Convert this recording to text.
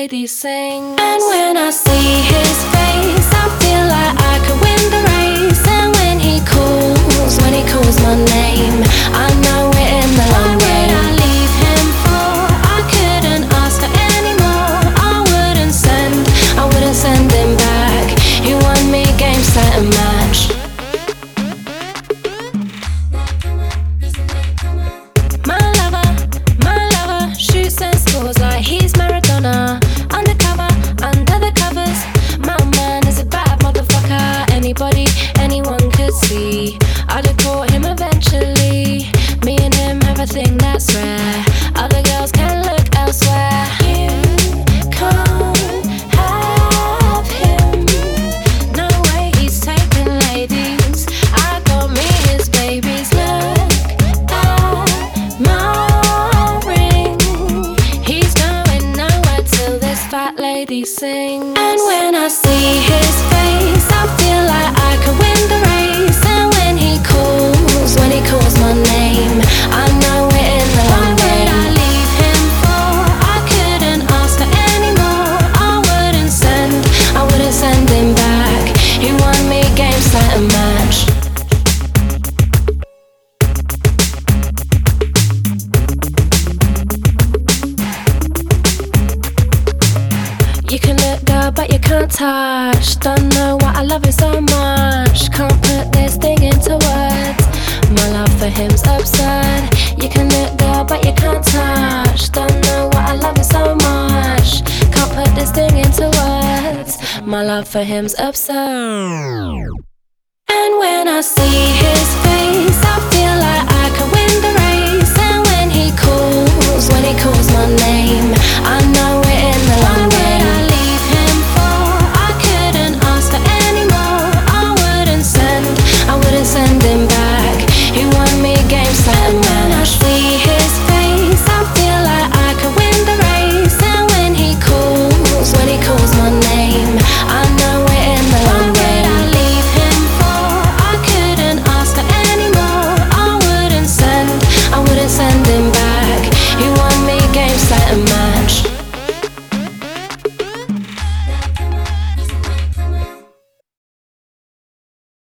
lady sings. And when I see his face, I feel like I could win the race. And when he calls my name, I know we're in the long game. Why would I leave him for? I couldn't ask for any more. I wouldn't send him back. He won me game, set and match. My lover shoots and scores like he's Maradona. Undercover, under the covers. My man is a bad motherfucker. Anyone could see I'd have caught him eventually. Me and him have a thing that's rare. Other girls can look elsewhere. You can't have him. No way he's taking ladies. I got me his babies. Look at my ring. He's going nowhere till this fat lady sings. And when I see his face, I feel like I could win the race. And when he calls my name, I know we're in the long game. Why would I leave him for? I couldn't ask for any more. I wouldn't send him back. He won me game, set and match. You can look good, but you can't touch. Don't know why I love you so much. Can't put this thing into words. My love for him's absurd. You can look good, but you can't touch. Don't know why I love you so much. Can't put this thing into words. My love for him's absurd. And when I see his face, I feel like I can